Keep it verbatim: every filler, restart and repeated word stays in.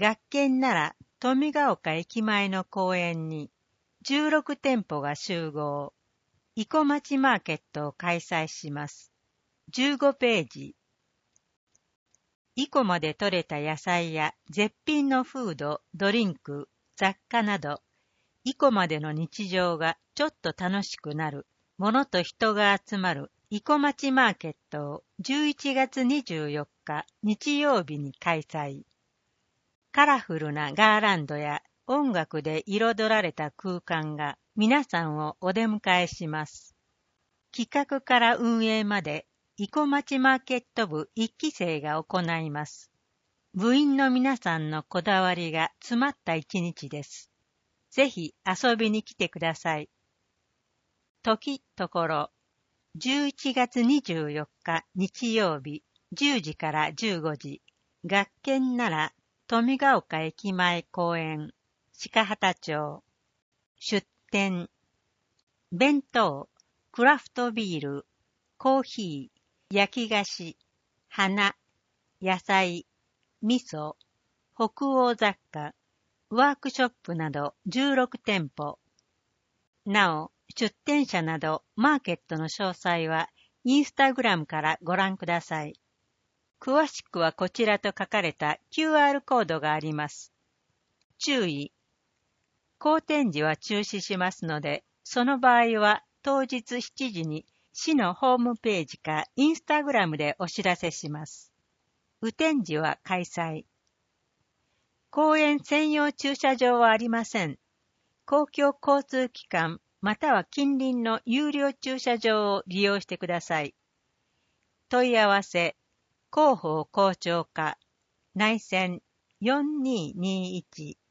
学研なら富ヶ丘駅前の公園にじゅうろくてんぽが集合。生駒町マーケットを開催します。じゅうごページ。生駒で採れた野菜や絶品のフード、ドリンク、雑貨など、生駒での日常がちょっと楽しくなる、物と人が集まる生駒町マーケットをじゅういちがつにじゅうよっか日曜日に開催。カラフルなガーランドや音楽で彩られた空間が皆さんをお出迎えします。企画から運営まで生駒町マーケット部いっきせいが行います。部員の皆さんのこだわりが詰まった一日です。ぜひ遊びに来てください。時ところ、じゅういちがつにじゅうよっか日曜日じゅうじからじゅうごじ、学研なら富ヶ丘駅前公園、鹿畑町。出店。弁当、クラフトビール、コーヒー、焼き菓子、花、野菜、味噌、北欧雑貨、ワークショップなどじゅうろくてんぽ。なお、出店者などマーケットの詳細はインスタグラムからご覧ください。詳しくはこちらと書かれた キューアール コードがあります。注意。公展時は中止しますので、その場合は当日しちじに市のホームページかインスタグラムでお知らせします。雨天時は開催。公園専用駐車場はありません。公共交通機関または近隣の有料駐車場を利用してください。問い合わせ、広報広聴課、内線よんにーにーいち